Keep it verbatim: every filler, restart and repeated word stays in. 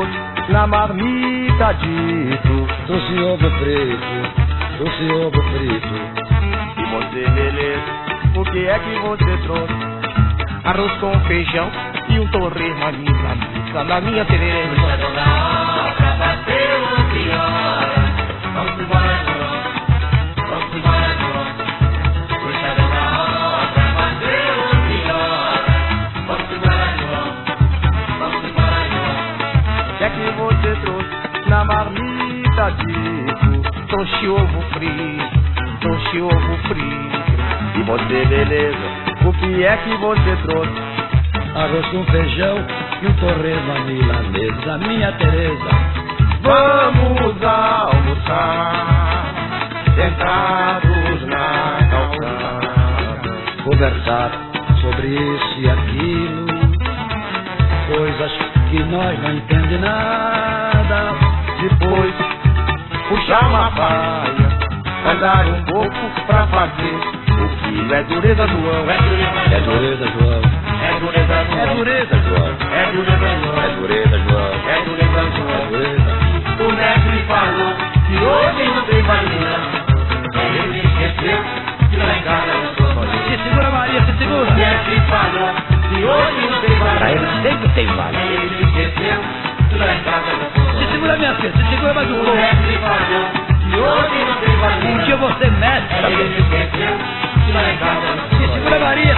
trouxe na marmita dito. Trouxe ovo frito, trouxe ovo frito. E você, beleza, o que é que você trouxe? Arroz com feijão e um torresmo ali na missa, na minha tereza. Puxa toda hora pra bater onze horas. Vamos embora, João, vamos embora, João. Puxa toda hora pra bater onze horas. Vamos embora, João, vamos embora, João. O que é que você trouxe na marmita dito? Trouxe ovo frito, trouxe ovo frito. E você, beleza, o que é que você trouxe? Arroz com feijão e um torresmo à milanesa, minha Tereza. Vamos almoçar, sentados na calçada, Conversar sobre isso e aquilo, coisas que nós não entendemos nada. depois puxar uma paia, andar um pouco pra fazer o quilo. É dureza, João, é dureza, É dureza, João. é dureza, João, É dureza, João. é dureza, João, É dureza, João. é dureza, É João. dureza. O mestre falou que hoje não tem valia. Ele esqueceu que lá em casa eu sou valia. Se segura, Maria, se O segura. mestre falou que hoje não tem Pra valia. ele sempre tem vale. Ele esqueceu que lá em casa eu sou Se valia. segura, minha filha, se segura mais um O pouco. mestre falou que hoje não tem valia. Um dia você mexe, Ele sabe? esqueceu que lá em casa eu sou Se valia. segura, Maria.